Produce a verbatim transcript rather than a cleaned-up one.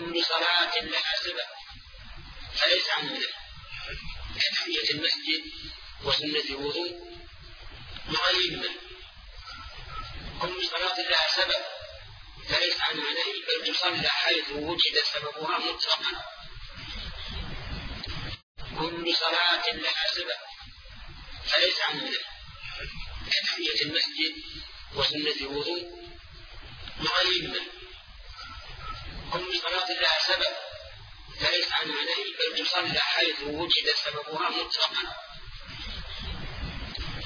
كل صلاة لها سبب فليس عنها نهي كتحية المسجد وسنة الوضوء وغير منه. كل صلاة لها سبب فليس عنها نهي بل تصلى حيث وجد سببها مطلقا. كل صلاة لها سبب فليس عنها نهي كتحية المسجد وسنة الوضوء وغير منه. كل صلاة لها سبب فليس عنها نهي بل تصلى حيث وجد سببها مطلقا.